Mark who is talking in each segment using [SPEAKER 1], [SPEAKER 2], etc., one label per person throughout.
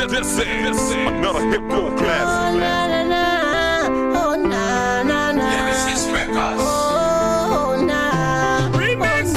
[SPEAKER 1] This is another hip hop classic. Nemesis Records.
[SPEAKER 2] Remix.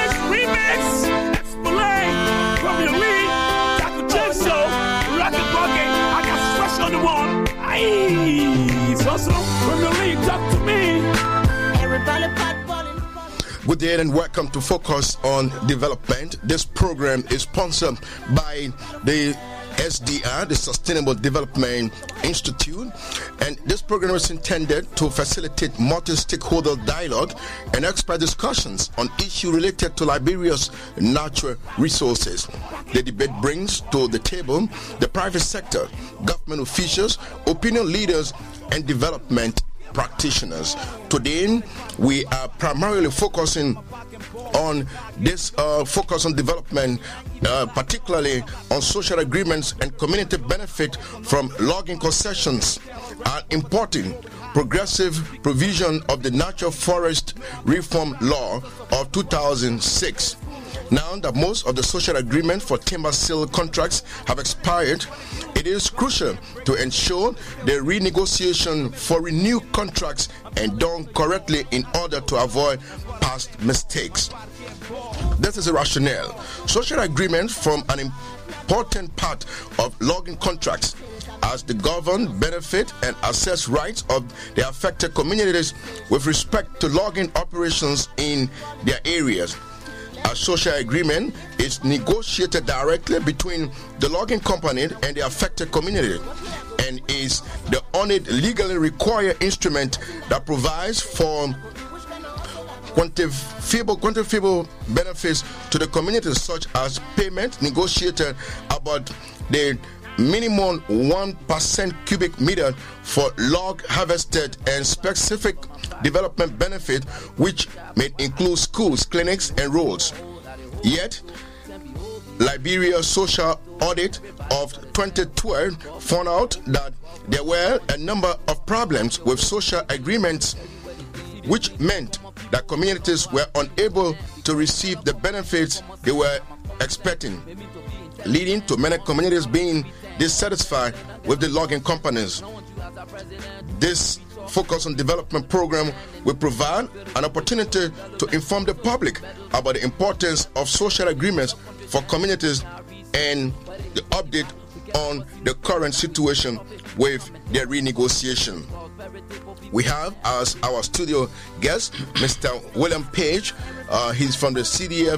[SPEAKER 2] Escalade. Premier League. Dr. J Show. Rocket Bucket. I got fresh on the wall. Aye. So, Premier League, talk to me. Everybody pot balling.
[SPEAKER 3] Good day and welcome to Focus on Development. This program is sponsored by the SDR, the Sustainable Development Institute, and this program is intended to facilitate multi-stakeholder dialogue and expert discussions on issues related to Liberia's natural resources. The debate brings to the table the private sector, government officials, opinion leaders, and development practitioners. Today, we are primarily focusing on this focus on development, particularly on social agreements and community benefit from logging concessions, an important progressive provision of the Natural Forest Reform Law of 2006. Now that most of the social agreements for timber sale contracts have expired, it is crucial to ensure the renegotiation for renewed contracts and done correctly in order to avoid past mistakes. This is a rationale. Social agreements form an important part of logging contracts as they govern, benefit, and assess rights of the affected communities with respect to logging operations in their areas. A social agreement is negotiated directly between the logging company and the affected community and is the only legally required instrument that provides for quantifiable benefits to the community, such as payment negotiated about the minimum 1% cubic meter for log harvested and specific development benefit, which may include schools, clinics, and roads. Yet, Liberia's social audit of 2012 found out that there were a number of problems with social agreements, which meant that communities were unable to receive the benefits they were expecting, leading to many communities being dissatisfied with the logging companies. This Focus on Development program will provide an opportunity to inform the public about the importance of social agreements for communities and the update on the current situation with their renegotiation. We have as our studio guest Mr. William Page. He's from the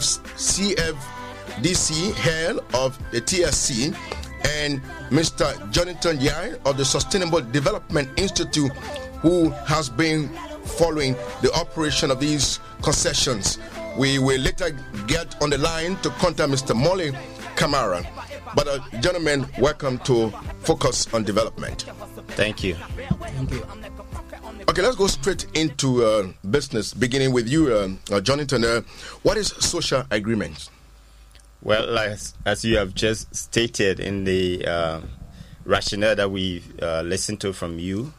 [SPEAKER 3] CFDC, head of the TSC, and Mr. Jonathan Yai of the Sustainable Development Institute, who has been following the operation of these concessions. We will later get on the line to contact Mr. Molly Kamara. But gentlemen, welcome to Focus on Development.
[SPEAKER 4] Thank you.
[SPEAKER 3] Okay, let's go straight into business, beginning with you, Jonathan. What is social agreement?
[SPEAKER 4] Well, as you have just stated in the rationale that we listened to from you,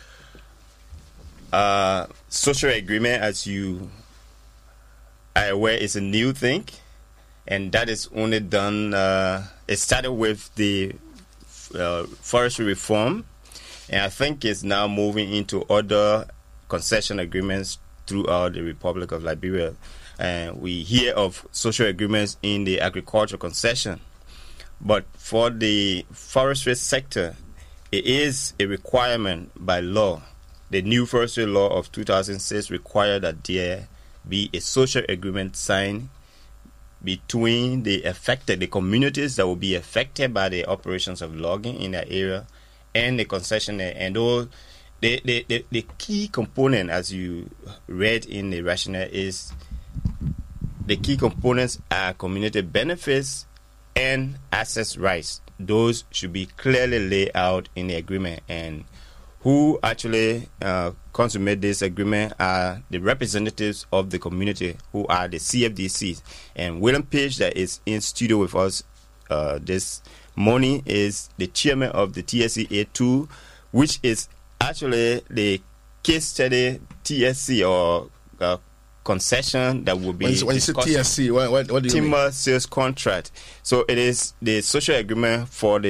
[SPEAKER 4] social agreement, as you are aware, is a new thing, and that is only done. It started with the forestry reform, and I think it's now moving into other concession agreements throughout the Republic of Liberia. And we hear of social agreements in the agricultural concession, but for the forestry sector, it is a requirement by law. The new forestry law of 2006 required that there be a social agreement signed between the communities that will be affected by the operations of logging in that area and the concessionaire. And all the key component, as you read in the rationale, is the key components are community benefits and access rights. Those should be clearly laid out in the agreement, and who actually consummate this agreement are the representatives of the community, who are the CFDCs. And William Page, that is in studio with us this morning, is the chairman of the TSC A2, which is actually the case study TSC or concession that will be
[SPEAKER 3] when you say TSC, what do you
[SPEAKER 4] timber
[SPEAKER 3] mean?
[SPEAKER 4] sales contract. So it is the social agreement for the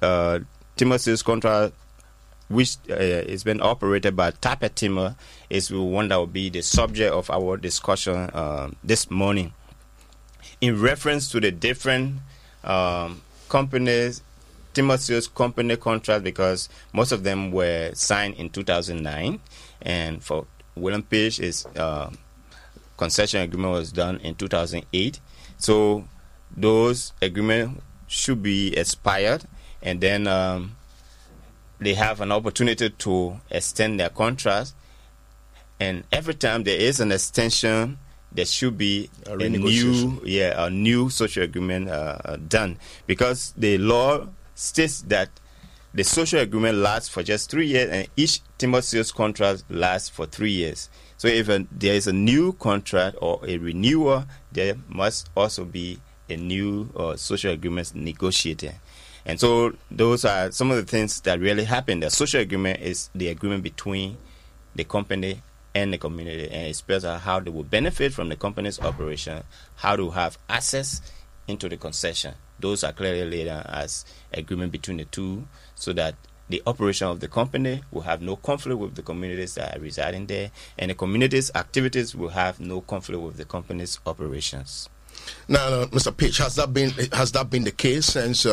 [SPEAKER 4] timber sales contract, which is been operated by Tapet Timber, is the one that will be the subject of our discussion this morning. In reference to the different companies, timber sales company contract, because most of them were signed in 2009, and for William Page, is concession agreement was done in 2008. So those agreements should be expired, and then they have an opportunity to extend their contracts. And every time there is an extension, there should be a new social agreement done, because the law states that the social agreement lasts for just 3 years, and each timber sales contract lasts for 3 years. So if there is a new contract or a renewal, there must also be a new social agreement negotiated. And so those are some of the things that really happen. The social agreement is the agreement between the company and the community, and it spells out how they will benefit from the company's operation, how to have access into the concession. Those are clearly laid out as agreement between the two, so that the operation of the company will have no conflict with the communities that are residing there, and the community's activities will have no conflict with the company's operations.
[SPEAKER 3] Now, Mr. Page, has that been the case since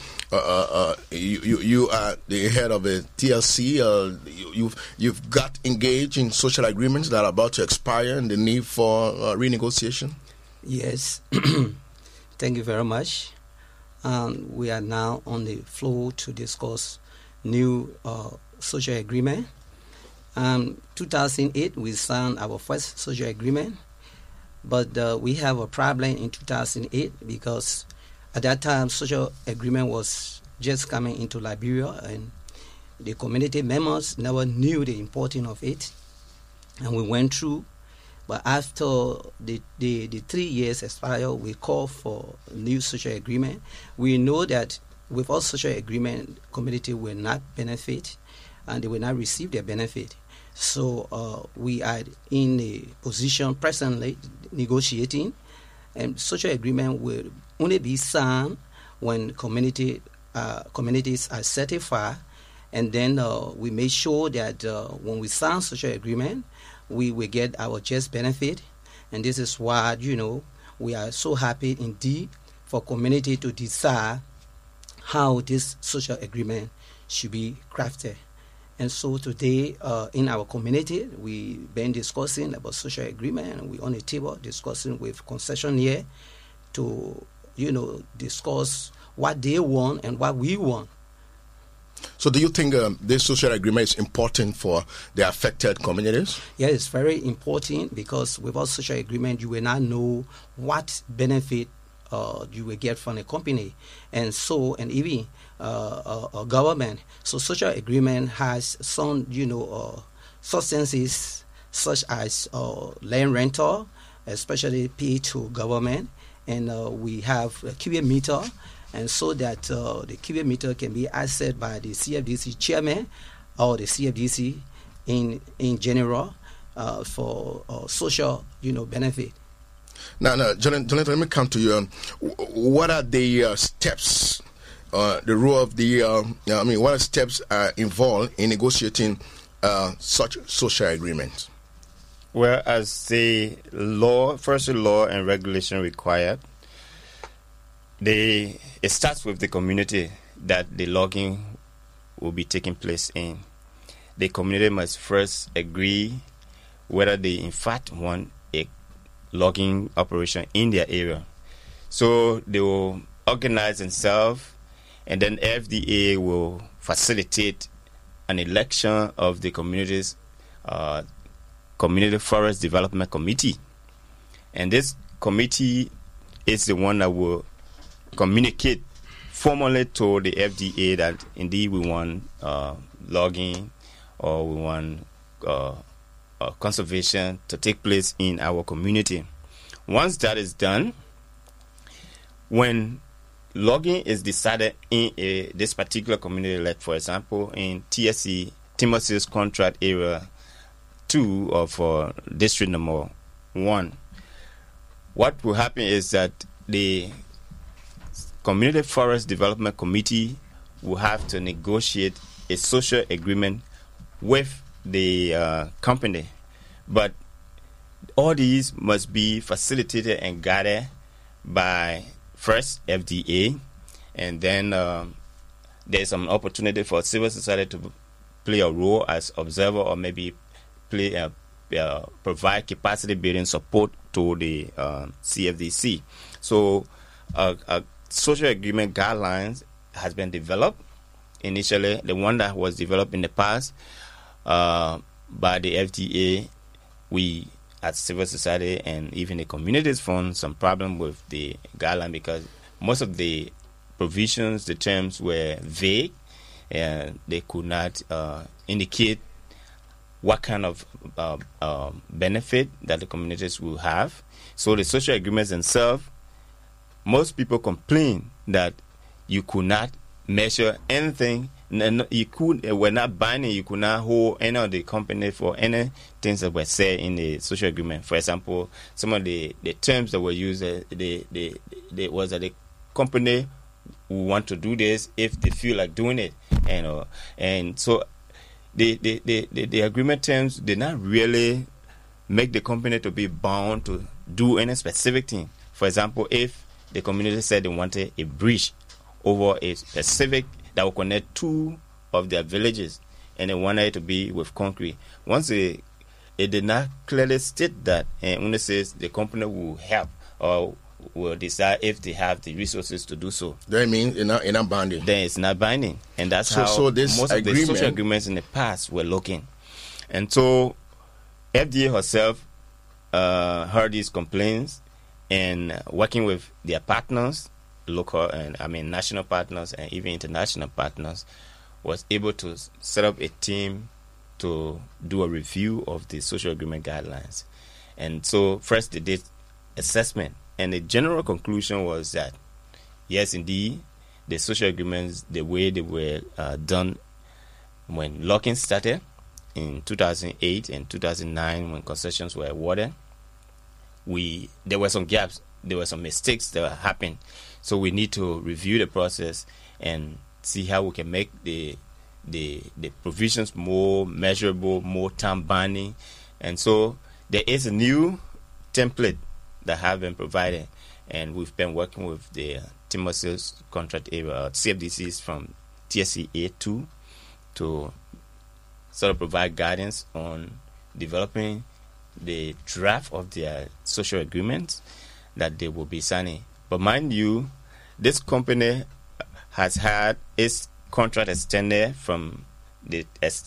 [SPEAKER 3] you are the head of a TLC? You've got engaged in social agreements that are about to expire and the need for renegotiation?
[SPEAKER 5] Yes. Thank you very much. We are now on the floor to discuss new social agreement. 2008, we signed our first social agreement, but we have a problem in 2008 because at that time, social agreement was just coming into Liberia, and the community members never knew the importance of it, and we went through. But after the 3 years expired, we called for a new social agreement. We know that without social agreement, community will not benefit, and they will not receive their benefit. So we are in a position presently negotiating, and social agreement will only be signed when communities are certified, and then we make sure that when we sign social agreement, we will get our just benefit. And this is why, we are so happy indeed for community to decide how this social agreement should be crafted. And so today in our community, we've been discussing about social agreement, and we're on the table discussing with concessionaire to, discuss what they want and what we want.
[SPEAKER 3] So do you think this social agreement is important for the affected communities?
[SPEAKER 5] Yeah, it's very important, because without social agreement, you will not know what benefit you will get from the company, and even a government. So social agreement has some, substances such as land rental, especially paid to government, and we have a cubic meter. And so that the cubic meter can be accessed by the CFDC chairman or the CFDC in general for social, benefit.
[SPEAKER 3] Now, Jonathan, let me come to you. What are the steps, the role of the, what are steps involved in negotiating such social agreements?
[SPEAKER 4] Well, as the first law and regulation required, it starts with the community that the logging will be taking place in. The community must first agree whether they in fact want a logging operation in their area. So they will organize themselves, and then FDA will facilitate an election of the community's Community Forest Development Committee. And this committee is the one that will communicate formally to the FDA that indeed we want logging or we want conservation to take place in our community. Once that is done, when logging is decided in this particular community, like for example in TSC, Timber Sales Contract Area 2 of District Number 1, what will happen is that the Community Forest Development Committee will have to negotiate a social agreement with the company. But all these must be facilitated and guided by first FDA, and then there's an opportunity for civil society to play a role as observer, or maybe provide capacity building support to the CFDC. So a social agreement guidelines has been developed. Initially, the one that was developed in the past by the FDA, we as civil society and even the communities found some problem with the guideline because most of the provisions, the terms were vague, and they could not indicate what kind of benefit that the communities will have. So the social agreements themselves, most people complain that you could not measure anything. Were not binding. You could not hold any of the company for any things that were said in the social agreement. For example, some of the terms that were used, was that the company will want to do this if they feel like doing it, and so the agreement terms did not really make the company to be bound to do any specific thing. For example, if the community said they wanted a bridge over a specific that will connect two of their villages, and they wanted it to be with concrete. Once it did not clearly state that, and only says the company will help or will decide if they have the resources to do so.
[SPEAKER 3] That means it's not binding.
[SPEAKER 4] Then it's not binding, and that's how
[SPEAKER 3] this
[SPEAKER 4] most of the social agreements in the past were looking. And so, FDA herself heard these complaints and working with their partners, local and national partners and even international partners, was able to set up a team to do a review of the social agreement guidelines. And so first they did assessment, and the general conclusion was that yes, indeed, the social agreements, the way they were done when locking started in 2008 and 2009 when concessions were awarded, there were some gaps, there were some mistakes that happened. So we need to review the process and see how we can make the provisions more measurable, more time-binding. And so there is a new template that have been provided, and we've been working with the timber sales contract CFDCs from TSC A2 to sort of provide guidance on developing the draft of their social agreements that they will be signing. But mind you, this company has had its contract extended from the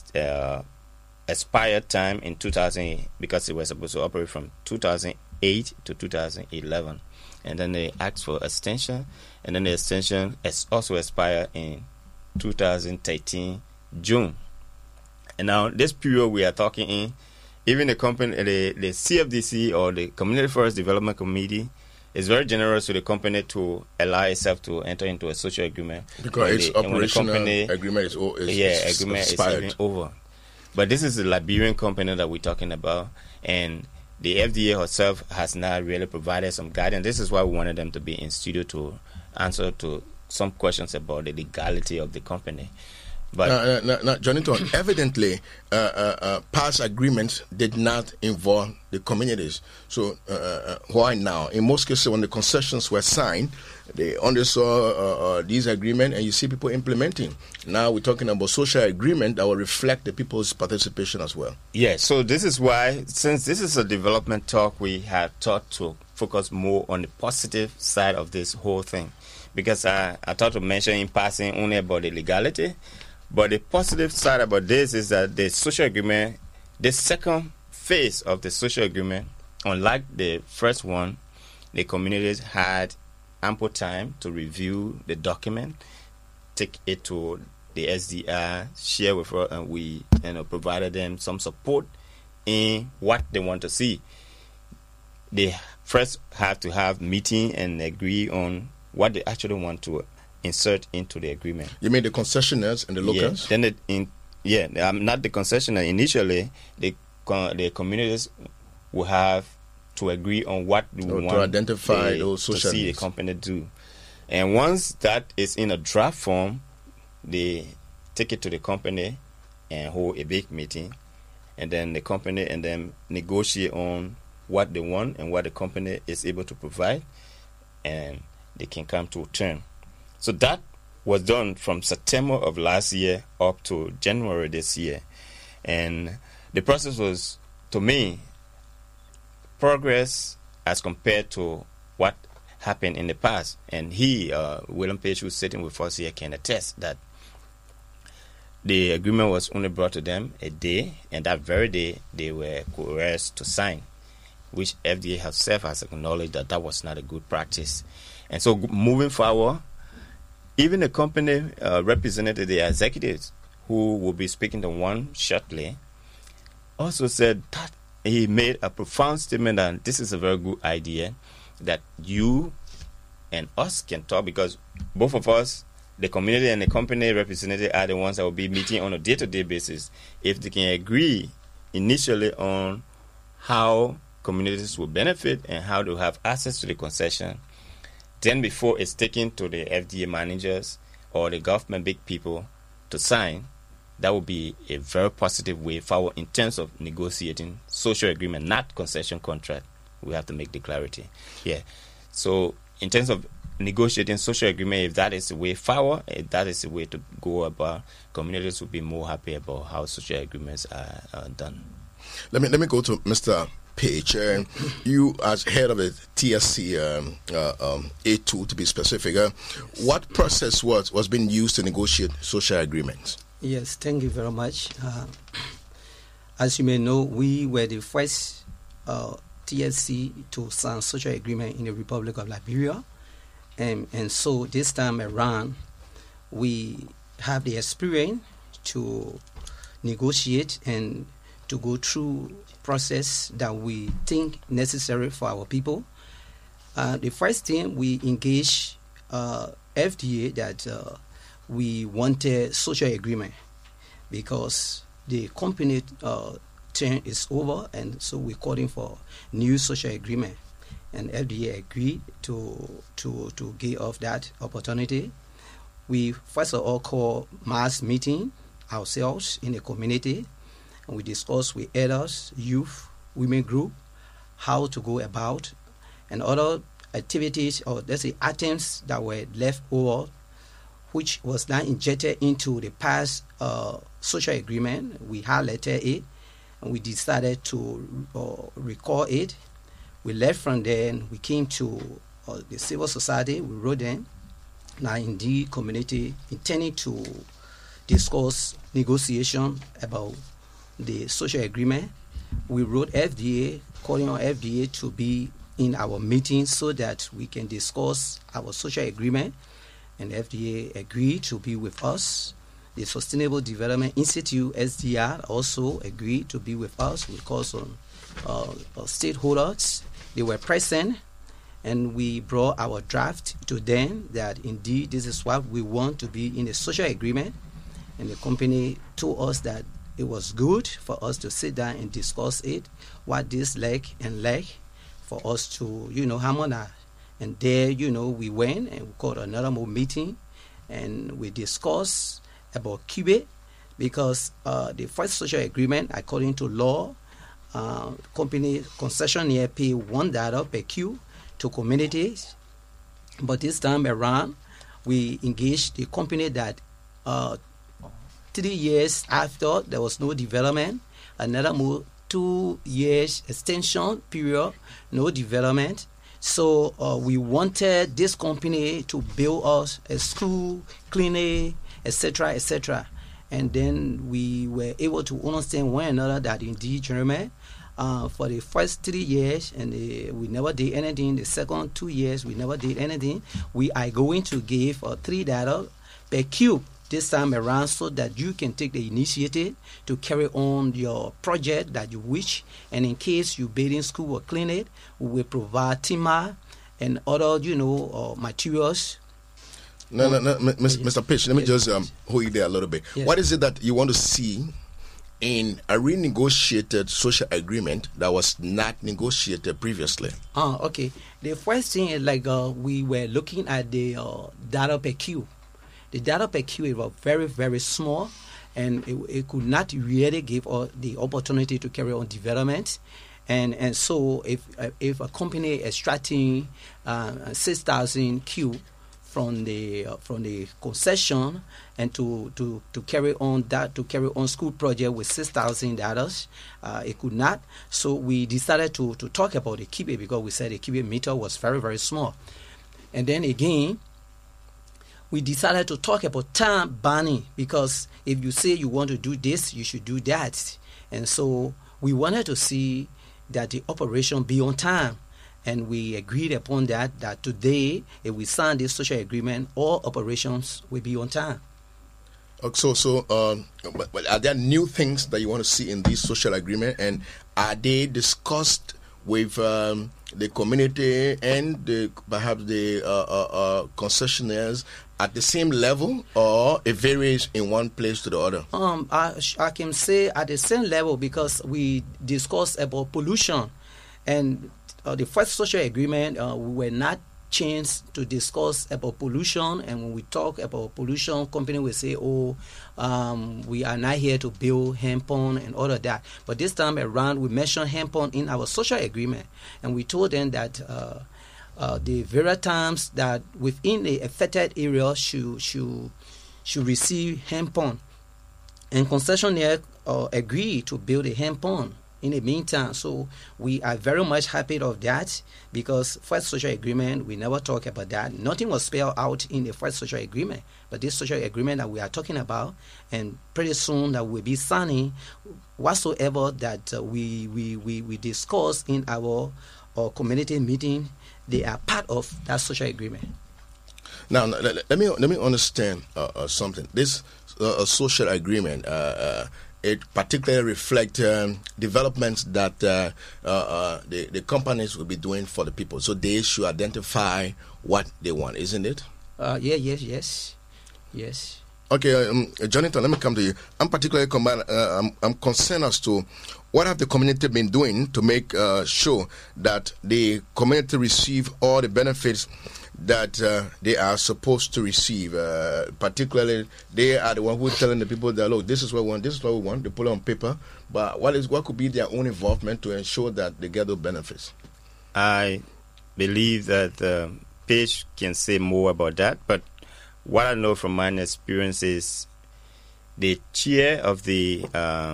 [SPEAKER 4] expired time in 2000, because it was supposed to operate from 2008 to 2011. And then they asked for extension, and then the extension has also expired in 2013 June. And now this period we are talking in, even the company, the CFDC or the Community Forest Development Committee is very generous to the company to allow itself to enter into a social agreement.
[SPEAKER 3] Because its operational agreement is
[SPEAKER 4] even over. But this is the Liberian company that we're talking about, and the FDA herself has not really provided some guidance. This is why we wanted them to be in studio to answer to some questions about the legality of the company. But
[SPEAKER 3] Jonathan, evidently, past agreements did not involve the communities. So why now? In most cases, when the concessions were signed, they only saw these agreements, and you see people implementing. Now we're talking about social agreement that will reflect the people's participation as well.
[SPEAKER 4] Yeah, so this is why, since this is a development talk, we have thought to focus more on the positive side of this whole thing. Because I thought to mention in passing only about the legality. But the positive side about this is that the social agreement, the second phase of the social agreement, unlike the first one, the communities had ample time to review the document, take it to the SDR, share with her, and we provided them some support in what they want to see. They first have to have meeting and agree on what they actually want to insert into the agreement.
[SPEAKER 3] You mean the concessionaires and the locals?
[SPEAKER 4] Yeah, then not the concessionaire. Initially, the communities will have to agree on what we want
[SPEAKER 3] to identify those social
[SPEAKER 4] to see
[SPEAKER 3] needs.
[SPEAKER 4] The company do. And once that is in a draft form, they take it to the company and hold a big meeting, and then the company and them negotiate on what they want and what the company is able to provide, and they can come to a term. So that was done from September of last year up to January this year. And the process was, to me, progress as compared to what happened in the past. And William Page, who's sitting with us here, can attest that the agreement was only brought to them a day, and that very day they were coerced to sign, which FDA herself has acknowledged that that was not a good practice. And so moving forward, even the company represented the executives who will be speaking to one shortly also said that he made a profound statement that this is a very good idea, that you and us can talk, because both of us, the community and the company representative, are the ones that will be meeting on a day-to-day basis. If they can agree initially on how communities will benefit and how to have access to the concession, then before it's taken to the FDA managers or the government big people to sign, that would be a very positive way forward in terms of negotiating social agreement, not concession contract. We have to make the clarity. Yeah. So in terms of negotiating social agreement, if that is the way forward, if that is the way to go about, communities will be more happy about how social agreements are done.
[SPEAKER 3] Let me go to Mr. Page. You, as head of the TSC A2 to be specific, what process was being used to negotiate social agreements?
[SPEAKER 5] Yes, thank you very much. As you may know, we were the first TSC to sign social agreement in the Republic of Liberia, and so this time around, we have the experience to negotiate and to go through process that we think necessary for our people. The first thing, we engage FDA that we wanted social agreement because the company term is over, and so we're calling for new social agreement. And FDA agreed to give us that opportunity. We first of all call mass meeting ourselves in the community, and we discuss with elders, youth, women group, how to go about, and other activities or let's say items that were left over, which was now injected into the past social agreement. We highlighted it, and we decided to record it. We left from there, and we came to the civil society. We wrote them. Now, in the community, intending to discuss negotiation about the social agreement. We wrote FDA, calling on FDA to be in our meeting so that we can discuss our social agreement, and FDA agreed to be with us. The Sustainable Development Institute, SDR, also agreed to be with us. We called some stakeholders. They were present, and we brought our draft to them that indeed this is what we want to be in a social agreement. And the company told us that it was good for us to sit down and discuss it, what this like and like, for us to, harmonize. And there, we went and we called another more meeting, and we discussed about QA, because the first social agreement, according to law, company concessionaire pay $1 per queue to communities. But this time around, we engaged the company that 3 years after there was no development, another more 2 years extension period, no development. So we wanted this company to build us a school, clinic, etc., etc. And then we were able to understand one another that indeed, gentlemen, for the first 3 years, and we never did anything. The second 2 years, we never did anything. We are going to give $3 per cube this time around, so that you can take the initiative to carry on your project that you wish. And in case you building school or clinic, we will provide timber and other, materials.
[SPEAKER 3] No, Mr. Page, let me just hold you there a little bit. Yes. What is it that you want to see in a renegotiated social agreement that was not negotiated previously?
[SPEAKER 5] Okay. The first thing is we were looking at the data per queue. the data per QA was very, very small, and it could not really give us the opportunity to carry on development. And so if a company extracting 6,000 Q from the concession and to carry on school project with $6,000, it could not. So we decided to talk about the QA because we said the QA meter was very, very small. And then again, we decided to talk about time banning, because if you say you want to do this, you should do that. And so we wanted to see that the operation be on time. And we agreed upon that today, if we sign this social agreement, all operations will be on time.
[SPEAKER 3] But are there new things that you want to see in this social agreement, and are they discussed with the community and perhaps the concessionaires at the same level, or it varies in one place to the other?
[SPEAKER 5] I can say at the same level, because we discussed about pollution, and the first social agreement we were not changed to discuss about pollution. And when we talk about pollution, company will say, we are not here to build hand pump and all of that. But this time around, we mentioned hand pump in our social agreement, and we told them that the various times that within the affected area should receive hand pump, and concessionaire agree to build a hand pump in the meantime. So we are very much happy of that, because first social agreement, we never talk about that. Nothing was spelled out in the first social agreement, but this social agreement that we are talking about, and pretty soon that we'll be signing whatsoever that we discuss in our community meeting, they are part of that social agreement.
[SPEAKER 3] Now, let me understand something. This social agreement, it particularly reflects developments that the companies will be doing for the people. So they should identify what they want, isn't it?
[SPEAKER 5] Yes.
[SPEAKER 3] Okay, Jonathan, let me come to you. I'm particularly I'm concerned as to what have the community been doing to make sure that the community receive all the benefits that they are supposed to receive. Particularly, they are the one who are telling the people that, look, this is what we want, this is what we want. They put it on paper. But what could be their own involvement to ensure that they get those benefits?
[SPEAKER 4] I believe that Paige can say more about that. But what I know from my experience is the chair of the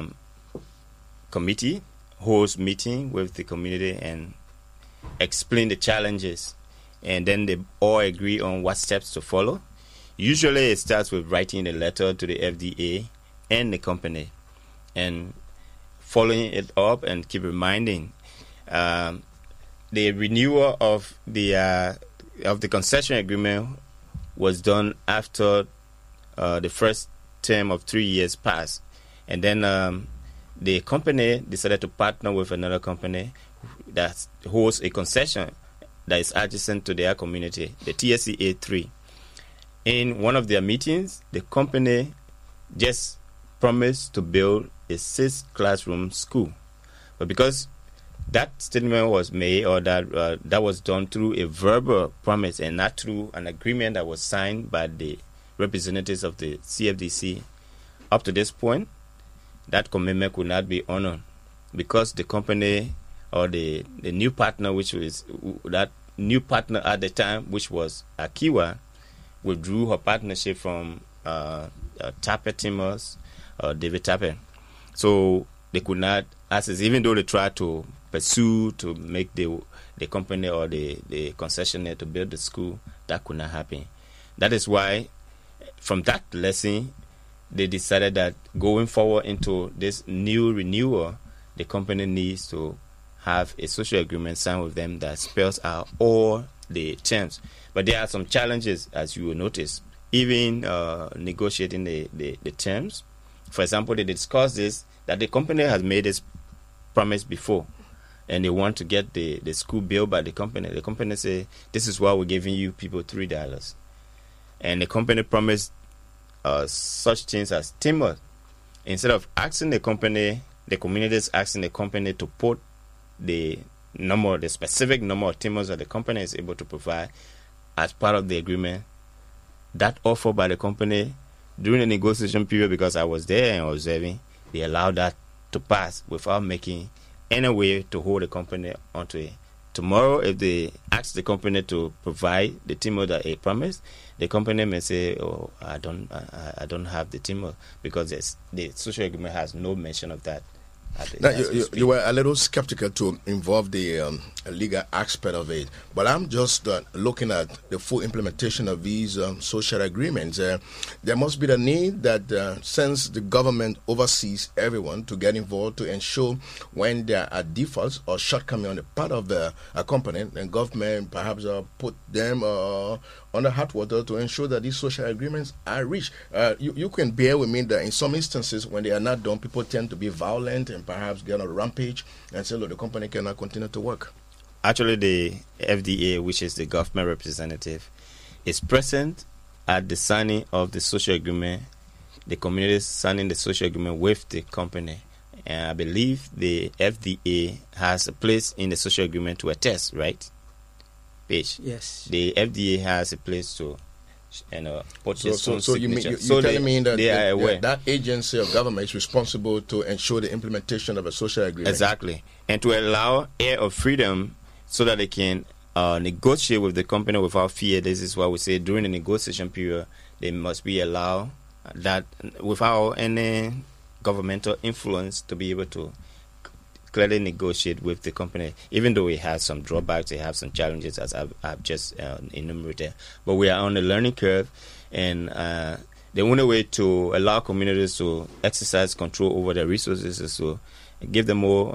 [SPEAKER 4] committee holds meeting with the community and explain the challenges, and then they all agree on what steps to follow. Usually it starts with writing a letter to the FDA and the company and following it up and keep reminding. The renewal of the concession agreement was done after the first term of 3 years passed, and then the company decided to partner with another company that holds a concession that is adjacent to their community, the TSCA 3. In one of their meetings, the company just promised to build a 6-classroom school. But because that statement was made, or that was done through a verbal promise and not through an agreement that was signed by the representatives of the CFDC, up to this point, that commitment could not be honored, because the company or the new partner, which was that new partner at the time, which was Akiwa, withdrew her partnership from Tapper Timbers, David Tapper. So they could not access, even though they tried to pursue to make the company or the concessionaire to build the school, that could not happen. That is why, from that lesson, they decided that going forward into this new renewal, the company needs to have a social agreement signed with them that spells out all the terms. But there are some challenges, as you will notice, even negotiating the terms. For example, they discussed this, that the company has made this promise before, and they want to get the school built by the company. The company say, this is why we're giving you people $3. And the company promised such things as timber. Instead of asking the company, the community is asking the company to put the specific number of timbers that the company is able to provide as part of the agreement that offer by the company during the negotiation period, because I was there and observing, they allowed that to pass without making any way to hold the company onto it. Tomorrow, if they ask the company to provide the TIMO that they promised, the company may say, "Oh, I don't have the TIMO," because the social agreement has no mention of that.
[SPEAKER 3] Now, you were a little skeptical to involve the legal aspect of it, but I'm just looking at the full implementation of these social agreements. There must be the need that since the government oversees everyone, to get involved to ensure when there are defaults or shortcomings on the part of a company, and government perhaps put them on the hot water to ensure that these social agreements are reached. You can bear with me that in some instances, when they are not done, people tend to be violent and perhaps get on a rampage and say, look, the company cannot continue to work.
[SPEAKER 4] Actually, the FDA, which is the government representative, is present at the signing of the social agreement, the community signing the social agreement with the company. And I believe the FDA has a place in the social agreement to attest, right? Page.
[SPEAKER 5] Yes.
[SPEAKER 4] The FDA has a place to put
[SPEAKER 3] So
[SPEAKER 4] its own
[SPEAKER 3] you're
[SPEAKER 4] signature.
[SPEAKER 3] telling me that
[SPEAKER 4] they are aware.
[SPEAKER 3] that agency of government is responsible to ensure the implementation of a social agreement.
[SPEAKER 4] Exactly. And to allow air of freedom so that they can negotiate with the company without fear. This is why we say during the negotiation period, they must be allowed that without any governmental influence to be able to clearly negotiate with the company, even though it has some drawbacks, it has some challenges, as I've just enumerated. But we are on the learning curve, and the only way to allow communities to exercise control over their resources is to give them more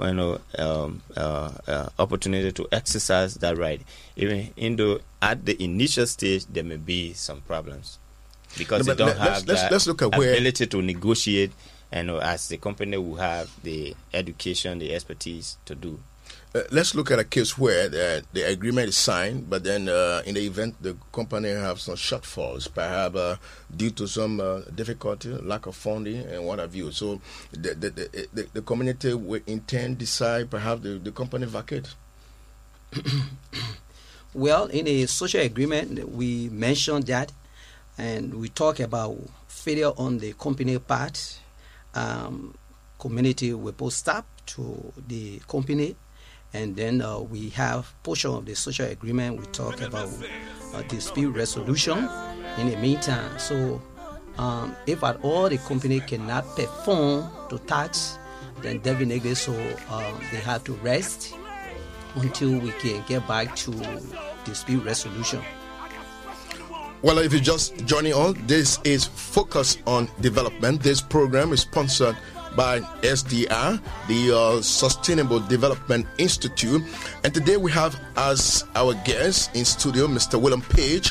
[SPEAKER 4] opportunity to exercise that right. Even though at the initial stage there may be some problems because they don't have the ability to negotiate, and as the company will have the education, the expertise to do.
[SPEAKER 3] Let's look at a case where the agreement is signed, but then in the event the company have some shortfalls, perhaps due to some difficulty, lack of funding, and what have you. So the community will decide perhaps the company vacate.
[SPEAKER 5] Well, in a social agreement, we mentioned that, and we talk about failure on the company part. Community will post up to the company, and then we have portion of the social agreement. We talk about dispute resolution in the meantime. So if at all the company cannot perform to tax, then definitely so they have to rest until we can get back to dispute resolution.
[SPEAKER 3] Well, if you're just joining on, this is Focus on Development. This program is sponsored by SDR, the Sustainable Development Institute. And today we have as our guest in studio Mr. William Page,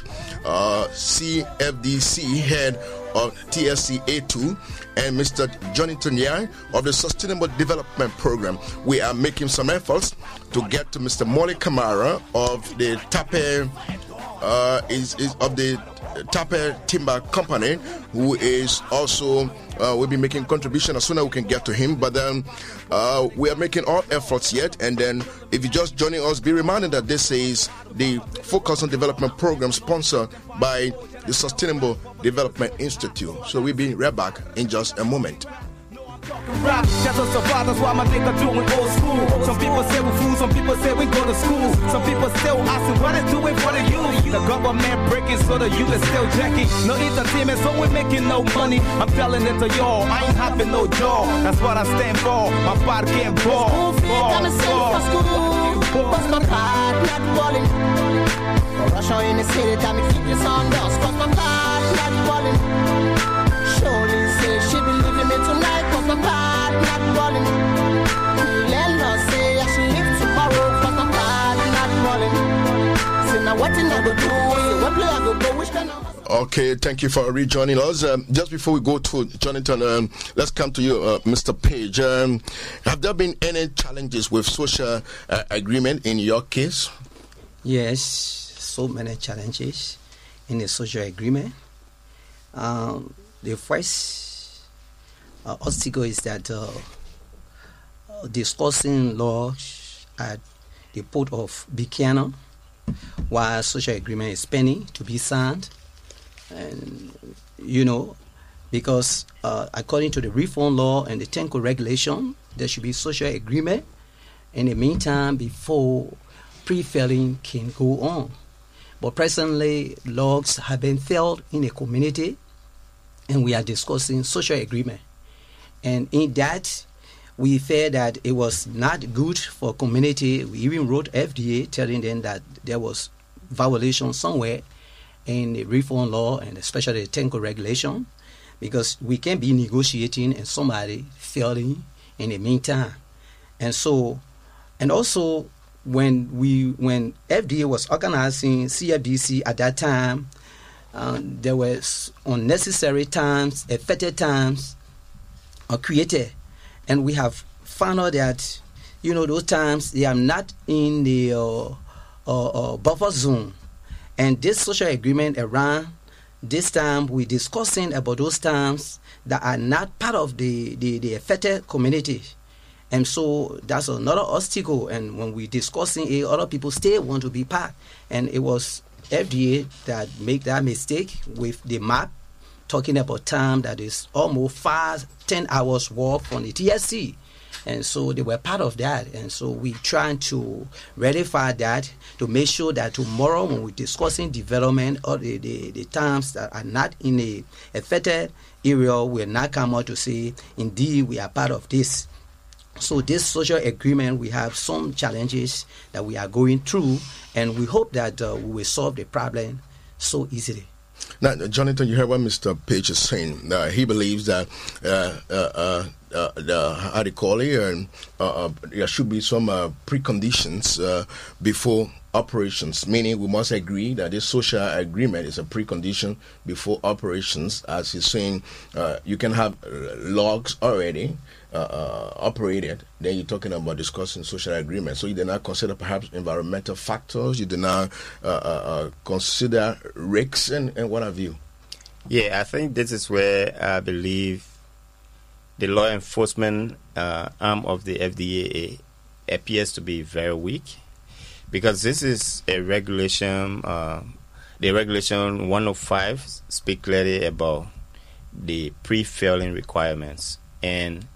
[SPEAKER 3] CFDC head of TSC A2, and Mr. Jonathan Yang of the Sustainable Development Program. We are making some efforts to get to Mr. Molly Kamara of the Tape of the Tape Timber Company, who is also will be making contribution as soon as we can get to him. But then we are making all efforts yet. And then if you're just joining us, be reminded that this is the Focus on Development Program sponsored by the Sustainable Development Institute. So we'll be right back in just a moment.
[SPEAKER 6] Rap, that's a survive, that's why my nigga doing old school. Some people say we fools, some people say we go to school. Some people still asking what I do it for the youth. The government breaking, so the youth is still jacking. No entertainment, so we're making no money. I'm telling it to y'all, I ain't having no jaw. That's what I stand for, my body can't ball.
[SPEAKER 7] School fees, I'm a send for school. Bust my card, not balling. Rush on in the city, time me keep your sound dust. Bust my card, not balling. Surely say she be leaving me tonight. My part not rolling. Let us say I should live tomorrow. Cause my part not rolling. Say now what you know go do? Say what play I go go? Which kind of...
[SPEAKER 3] Okay, thank you for rejoining us. Just before we go to Jonathan, let's come to you, Mr. Page. Have there been any challenges with social agreement in your case?
[SPEAKER 5] Yes, so many challenges in the social agreement. The first obstacle is that discussing law at the port of Buchanan while social agreement is pending to be signed. and because according to the reform law and the TENCO regulation, there should be social agreement in the meantime before pre-felling can go on. But presently, logs have been felled in a community, and we are discussing social agreement. And in that, we felt that it was not good for community. We even wrote FDA telling them that there was violation somewhere in the reform law and especially the TENCO regulation, because we can't be negotiating and somebody failing in the meantime. And so, and also when FDA was organizing CFDC at that time, there was unnecessary times, affected times are created. And we have found out that, those times, they are not in the buffer zone. And this social agreement around this time, we're discussing about those times that are not part of the affected community. And so that's another obstacle. And when we're discussing it, other people still want to be part. And it was FDA that made that mistake with the map, talking about time that is almost 10 hours walk from the TSC. And so they were part of that. And so we're trying to rectify that to make sure that tomorrow when we're discussing development or the times that are not in the affected area will not come out to say, indeed, we are part of this. So this social agreement, we have some challenges that we are going through, and we hope that we will solve the problem so easily.
[SPEAKER 3] Now, Jonathan, you heard what Mr. Page is saying. He believes that how they call it, there should be some preconditions before operations, meaning we must agree that this social agreement is a precondition before operations. As he's saying, you can have logs already operated, then you're talking about discussing social agreement. So you did not consider perhaps environmental factors, you did not consider risks and what have you.
[SPEAKER 4] Yeah, I think this is where I believe the law enforcement arm of the FDA appears to be very weak, because this is a regulation. The regulation 105 speaks clearly about the pre-filing requirements, and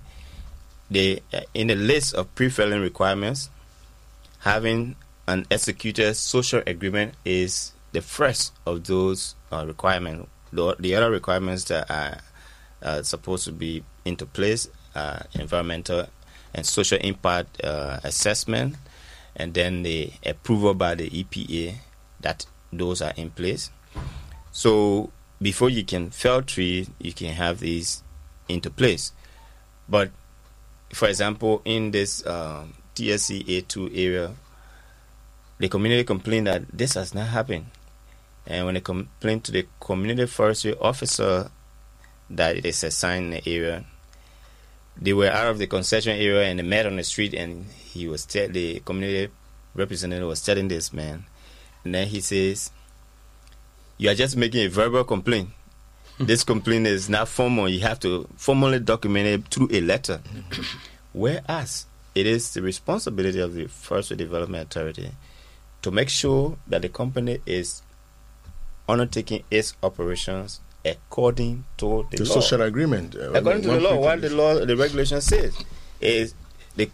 [SPEAKER 4] in the list of pre-filing requirements, having an executed social agreement is the first of those requirements. The other requirements that are supposed to be into place, environmental and social impact assessment, and then the approval by the EPA, that those are in place. So before you can fell tree, you can have these into place. But for example, in this TSC A2 area, the community complained that this has not happened. And when they complained to the community forestry officer that it is assigned in the area, they were out of the concession area and they met on the street, and the community representative was telling this man, and then he says, "You are just making a verbal complaint. This complaint is not formal. You have to formally document it through a letter." Whereas it is the responsibility of the Forestry Development Authority to make sure that the company is undertaking its operations according to the law.
[SPEAKER 3] Social agreement.
[SPEAKER 4] According to the law, what the regulation says is the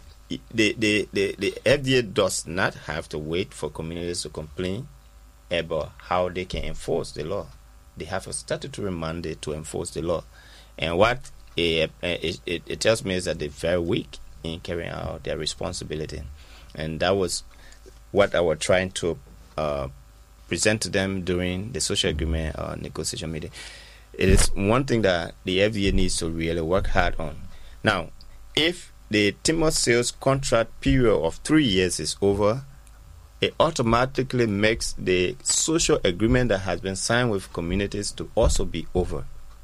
[SPEAKER 4] FDA does not have to wait for communities to complain about how they can enforce the law. They have a statutory mandate to enforce the law. And what it tells me is that they're very weak in carrying out their responsibility. And that was what I was trying to present to them during the social agreement negotiation meeting. It is one thing that the FDA needs to really work hard on. Now, if the timber sales contract period of 3 years is over, it automatically makes the social agreement that has been signed with communities to also be over.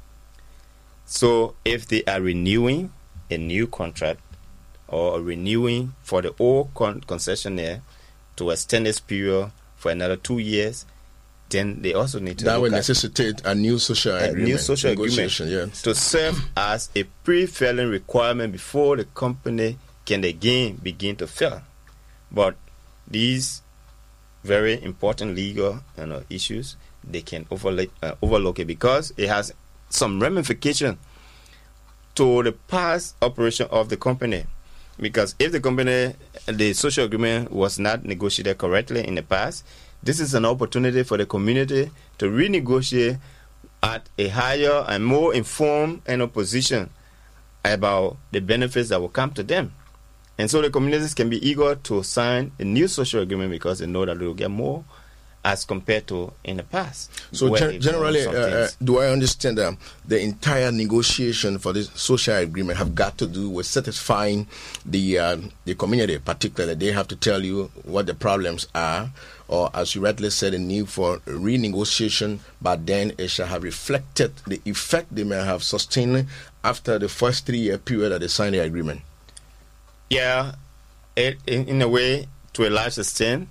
[SPEAKER 4] So if they are renewing a new contract or renewing for the old concessionaire to extend this period for another 2 years, then they also need to
[SPEAKER 3] that will necessitate a new social agreement.
[SPEAKER 4] New social agreement,
[SPEAKER 3] yes,
[SPEAKER 4] to serve as a pre-filing requirement before the company can again begin to fill. But these very important legal issues they can overlook it, because it has some ramification to the past operation of the company. Because if the social agreement was not negotiated correctly in the past, this is an opportunity for the community to renegotiate at a higher and more informed position about the benefits that will come to them. And so the communities can be eager to sign a new social agreement because they know that they will get more as compared to in the past.
[SPEAKER 3] So generally, do I understand that the entire negotiation for this social agreement have got to do with satisfying the community? Particularly, they have to tell you what the problems are, or as you rightly said, the need for renegotiation, but then it shall have reflected the effect they may have sustained after the first 3-year period that they signed the agreement.
[SPEAKER 4] Yeah, in a way, to a large extent,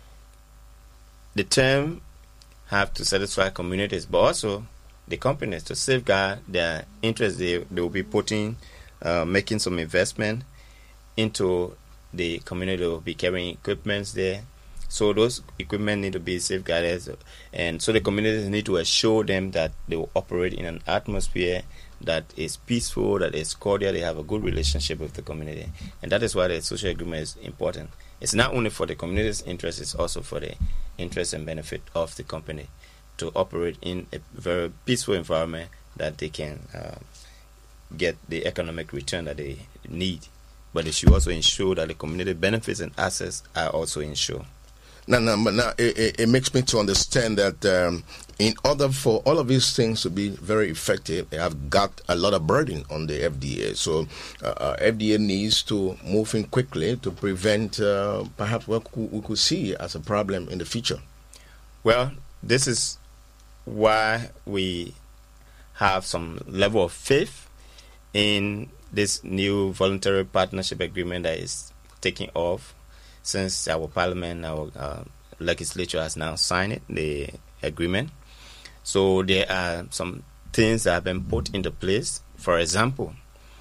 [SPEAKER 4] the term have to satisfy communities, but also the companies to safeguard their interests. They will be putting, making some investment into the community. They will be carrying equipments there. So those equipment need to be safeguarded. And so the communities need to assure them that they will operate in an atmosphere that is peaceful, that is cordial, they have a good relationship with the community. And that is why the social agreement is important. It's not only for the community's interest, it's also for the interest and benefit of the company to operate in a very peaceful environment that they can get the economic return that they need. But they should also ensure that the community benefits and assets are also ensured.
[SPEAKER 3] But now it makes me to understand that in order for all of these things to be very effective, they have got a lot of burden on the FDA. So FDA needs to move in quickly to prevent perhaps what we could see as a problem in the future.
[SPEAKER 4] Well, this is why we have some level of faith in this new voluntary partnership agreement that is taking off since our parliament, our legislature has now signed it, the agreement. So there are some things that have been put into place. For example,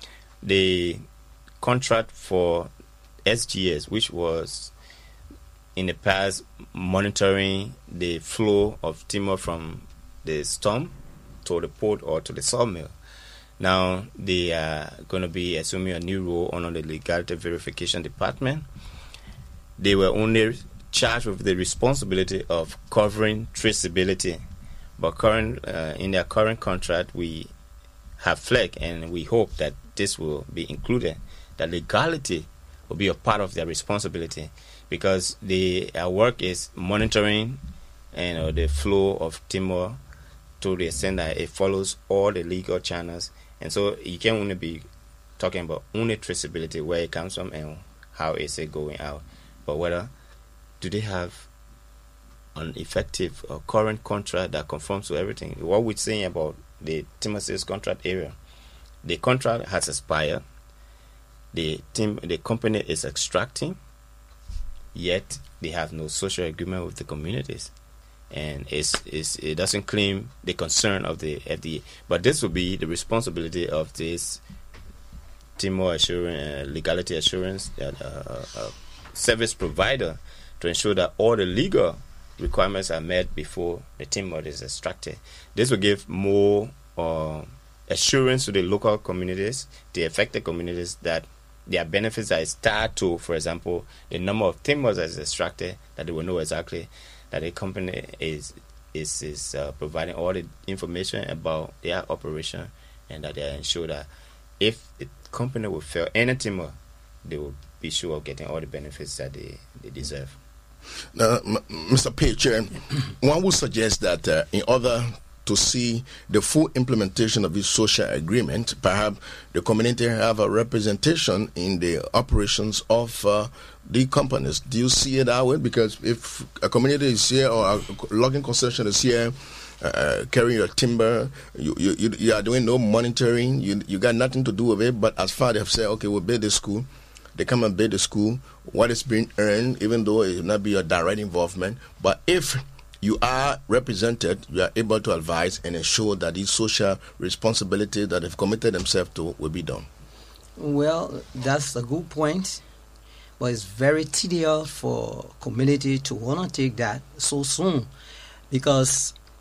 [SPEAKER 4] the contract for SGS, which was in the past monitoring the flow of timber from the storm to the port or to the sawmill. Now they are going to be assuming a new role under the legality verification department. They were only charged with the responsibility of covering traceability. But in their current contract, we have flagged, and we hope that this will be included, that legality will be a part of their responsibility, because our work is monitoring the flow of timber to the extent that it follows all the legal channels. And so you can only be talking about only traceability, where it comes from and how is it going out. But whether do they have an effective current contract that conforms to everything? What we're saying about the timber sales contract area, the contract has expired. The company is extracting, yet they have no social agreement with the communities, and it doesn't claim the concern of the FDA. But this will be the responsibility of this timber assurance, legality assurance service provider, to ensure that all the legal requirements are met before the timber is extracted. This will give more assurance to the local communities, the affected communities, that their benefits are tied to, for example, the number of timbers that is extracted, that they will know exactly that the company is providing all the information about their operation, and that they ensure that if the company will fail any timber, they will be sure of getting all the benefits that they deserve.
[SPEAKER 3] Now, Mr. Page, one would suggest that in order to see the full implementation of this social agreement, perhaps the community have a representation in the operations of the companies. Do you see it that way? Because if a community is here or a logging concession is here, carrying your timber, you are doing no monitoring, you got nothing to do with it, but as far as they have said, okay, we'll build the school, they come and build the school, what is being earned, even though it will not be your direct involvement. But if you are represented, you are able to advise and ensure that these social responsibilities that they've committed themselves to will be done.
[SPEAKER 5] Well, that's a good point. But it's very tedious for community to want to take that so soon, because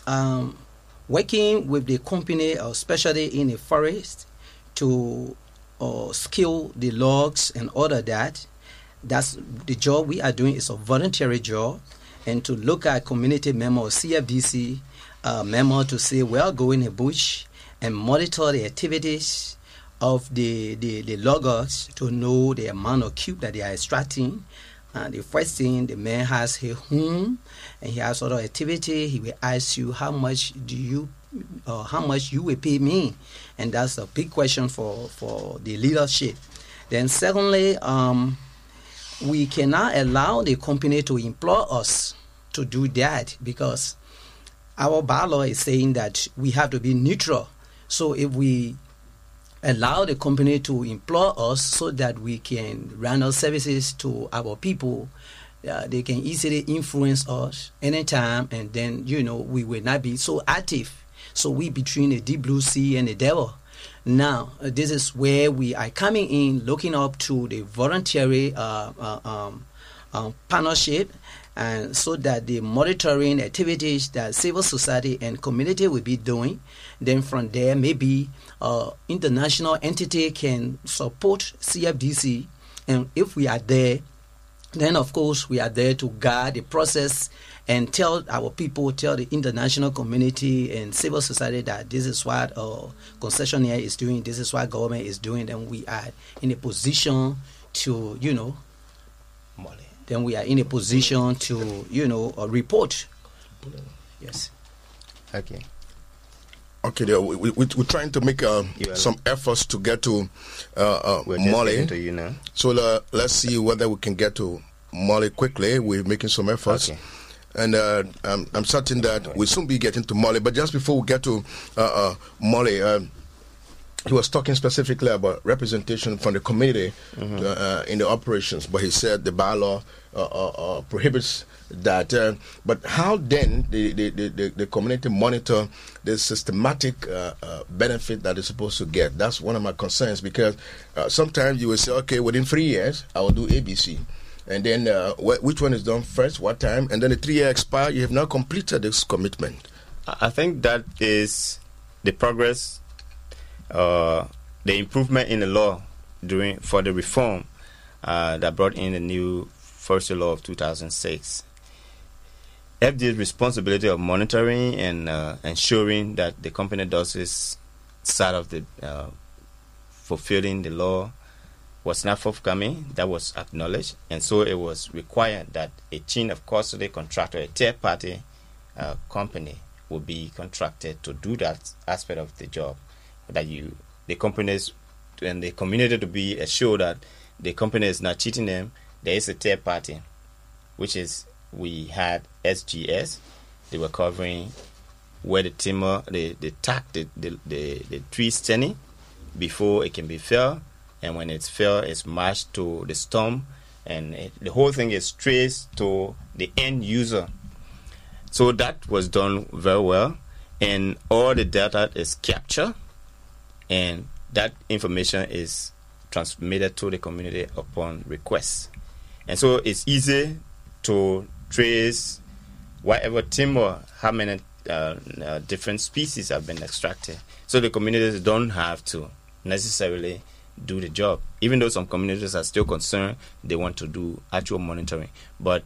[SPEAKER 5] working with the company, especially in the forest, to skill the logs and all of that. That's the job we are doing. Is a voluntary job, and to look at community member or CFDC member to say we are going in the bush and monitor the activities of the loggers to know the amount of cube that they are extracting. The first thing, the man has a home and he has other activity. He will ask you how much you will pay me, and that's a big question for the leadership. Then secondly, we cannot allow the company to employ us to do that because our bylaw is saying that we have to be neutral. So if we allow the company to employ us so that we can render services to our people, they can easily influence us anytime, and then we will not be so active. So we between the deep blue sea and the devil. Now this is where we are coming in, looking up to the voluntary partnership, and so that the monitoring activities that civil society and community will be doing, then from there maybe international entity can support CFDC, and if we are there, then of course we are there to guide the process and tell our people, tell the international community and civil society that this is what concessionaire is doing, this is what government is doing, then we are in a position to, then we are in a position to, report. Yes.
[SPEAKER 3] Okay, we're trying to make some efforts to get to Molly.
[SPEAKER 4] To you now.
[SPEAKER 3] So let's see whether we can get to Molly quickly. We're making some efforts.
[SPEAKER 4] Okay.
[SPEAKER 3] And I'm certain that we'll soon be getting to Molly. But just before we get to Molly, he was talking specifically about representation from the community in the operations. But he said the bylaw prohibits that. But how then the community monitor the systematic benefit that they're supposed to get? That's one of my concerns, because sometimes you will say, okay, within 3 years, I will do ABC. And then which one is done first, what time, and then the 3 year expire, you have not completed this commitment.
[SPEAKER 4] I think that is the progress, the improvement in the law for the reform that brought in the new forestry law of 2006. FDA's responsibility of monitoring and ensuring that the company does its side of the fulfilling the law was not forthcoming. That was acknowledged, and so it was required that a chain of custody contractor, a third-party company, will be contracted to do that aspect of the job. That the companies and the community to be assured that the company is not cheating them. There is a third party, which is we had SGS. They were covering where the timber, the tree standing before it can be felled. And when it's fell, it's matched to the stump, and the whole thing is traced to the end user. So that was done very well, and all the data is captured, and that information is transmitted to the community upon request. And so it's easy to trace whatever timber, how many different species have been extracted. So the communities don't have to necessarily do the job, even though some communities are still concerned. They want to do actual monitoring, but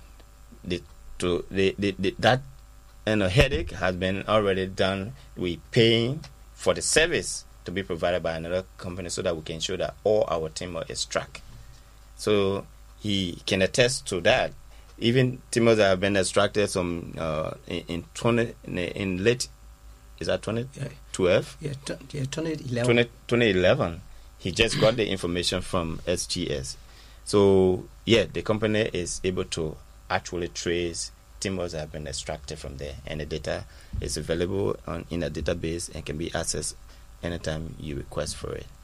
[SPEAKER 4] that headache has been already done. We paying for the service to be provided by another company so that we can ensure that all our timber is tracked. So he can attest to that. Even timbers that have been extracted from in late, is that 2012?
[SPEAKER 5] Yeah, 2011.
[SPEAKER 4] 2011. He just got the information from SGS. So, yeah, the company is able to actually trace timbers that have been extracted from there. And the data is available in a database and can be accessed anytime you request for it.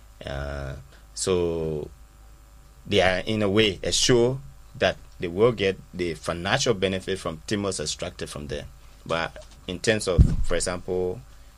[SPEAKER 4] So, they are, in a way, assured that they will get the financial benefit from timbers extracted from there. But in terms of, for example,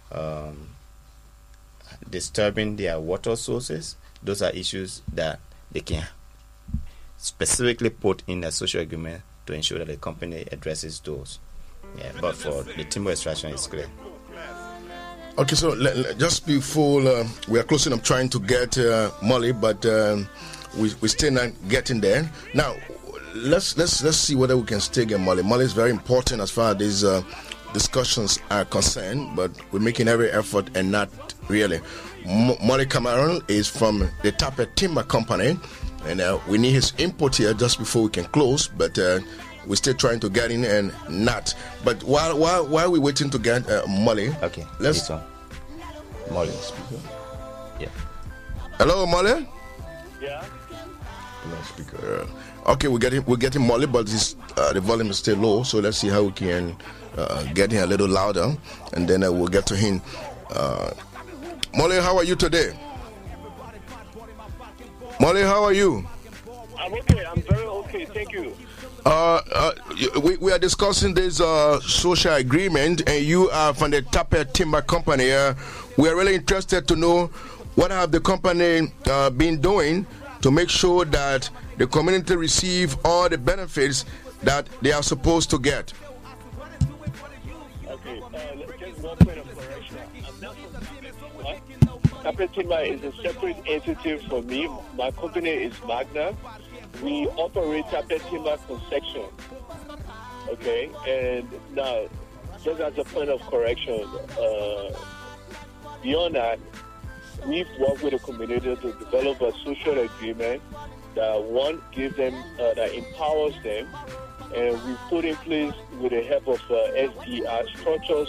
[SPEAKER 4] disturbing their water sources, those are issues that they can specifically put in a social agreement to ensure that the company addresses those. Yeah, but for the timber extraction, it's clear.
[SPEAKER 3] Okay, so just before we are closing up trying to get Molly, but we're still not getting there. Now, let's see whether we can still get Molly. Molly is very important as far as these discussions are concerned, but we're making every effort and not really. Molly Cameron is from the Tapet Timber Company, and we need his input here just before we can close, but we're still trying to get in and not. But while we're waiting to get Molly,
[SPEAKER 4] okay,
[SPEAKER 3] let's.
[SPEAKER 4] Molly, speaker. Yeah.
[SPEAKER 3] Hello, Molly.
[SPEAKER 8] Yeah.
[SPEAKER 3] No speaker. Okay, we're getting Molly, but the volume is still low. So let's see how we can get him a little louder, and then we'll get to him. Molly, how are you today? Molly, how are you?
[SPEAKER 8] I'm okay. I'm very okay. Thank you.
[SPEAKER 3] We are discussing this social agreement, and you are from the Tapet Timber Company. We are really interested to know what have the company been doing to make sure that the community receive all the benefits that they are supposed to get.
[SPEAKER 8] Okay, just one point of correction. I'm not from Tapet Timber is a separate entity for me. My company is Magna. We operate Tapet Timber Construction. Okay, and now, just as a point of correction, beyond that, we've worked with the community to develop a social agreement that gives them, that empowers them, and we put in place with the help of SDR structures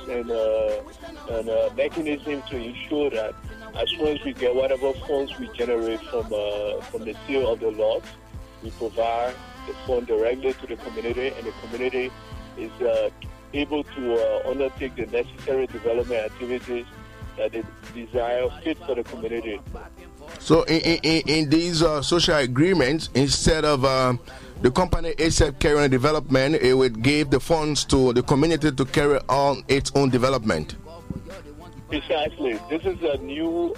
[SPEAKER 8] and mechanisms to ensure that as soon as we get whatever funds we generate from the sale of the lots, we provide the fund directly to the community, and the community is able to undertake the necessary development activities that they desire fit for the community.
[SPEAKER 3] So in these social agreements, instead of the company itself carrying development, it would give the funds to the community to carry on its own development.
[SPEAKER 8] Precisely. This is a new,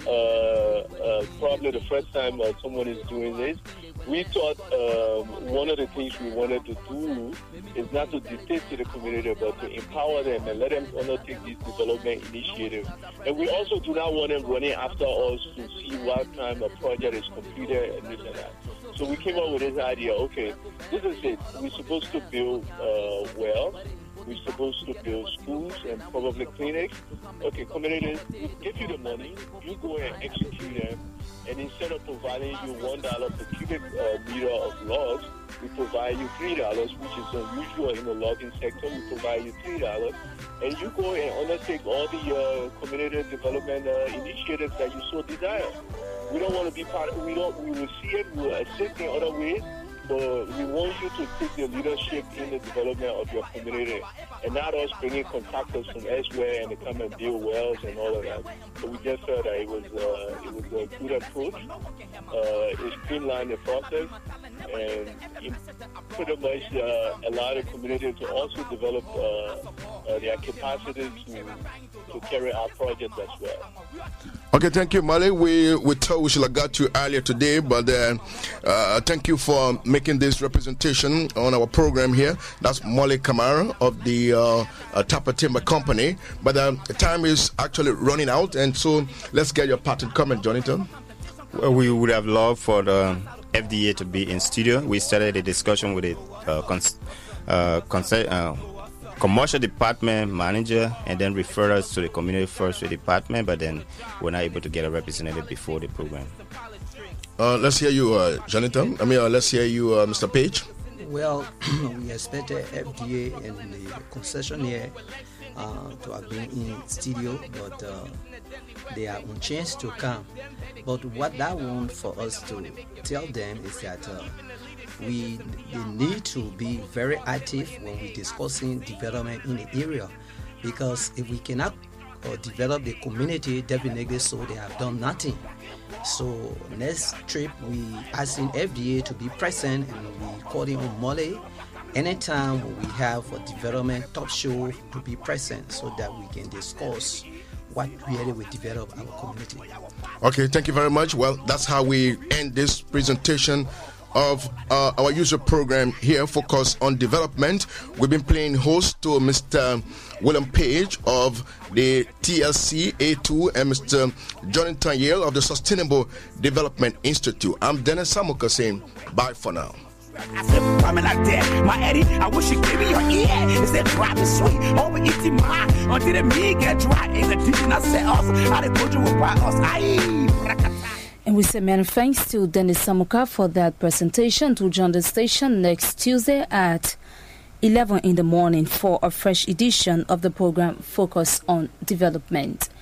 [SPEAKER 8] probably the first time someone is doing this. We thought one of the things we wanted to do is not to dictate to the community, but to empower them and let them undertake these development initiatives. And we also do not want them running after us to see what time a project is completed and this and that. So we came up with this idea, okay, this is it. We're supposed to build wells. We're supposed to build schools and probably clinics. Okay, communities, we give you the money, you go and execute them, and instead of providing you $1 per cubic meter of logs, we provide you $3, which is unusual in the logging sector. We provide you $3, and you go and undertake all the community development initiatives that you so desire. We don't want to be part of, we will see it, we will assist in other ways, but we want you to take the leadership in the development of your community, and not us bringing contractors from elsewhere and they come and build wells and all of that. So we just felt that it was a good approach. It streamlined the process, and it pretty much allowed the community to also develop their capacity to carry out projects as well.
[SPEAKER 3] Okay, thank you, Molly. We thought we should have got you earlier today, but thank you for making this representation on our program here. That's Molly Camara of the Tapet Timber Company. But the time is actually running out, and so let's get your parting comment, Jonathan.
[SPEAKER 4] Well, we would have loved for the FDA to be in studio. We started a discussion with the commercial department manager, and then refer us to the community forestry department, but then we're not able to get a representative before the program.
[SPEAKER 3] Let's hear you, Jonathan. Let's hear you, Mr. Page.
[SPEAKER 5] Well, we expected FDA and the concessionaire to have been in studio, but they are on chance to come. But what I want for us to tell them is that they need to be very active when we're discussing development in the area, because if we cannot develop the community, definitely so they have done nothing. So next trip we asking FDA to be present, and we calling on Molly anytime we have a development talk show to be present, so that we can discuss what really will develop our community.
[SPEAKER 3] Okay, thank you very much. Well, that's how we end this presentation of our usual program here, Focus on Development. We've been playing host to Mr. William Page of the TLC A2 and Mr. Jonathan Yale of the Sustainable Development Institute. I'm Dennis Samuka saying bye for now.
[SPEAKER 2] I said, coming like that, my Eddie, I wish you gave me your ear. It's that drop is sweet, over eating mine, until the meat get dry. Ain't the teaching I said us, how they told you about us.
[SPEAKER 9] And we say many thanks to Dennis Samuka for that presentation. To join the station next Tuesday at 11 in the morning for a fresh edition of the program Focus on Development.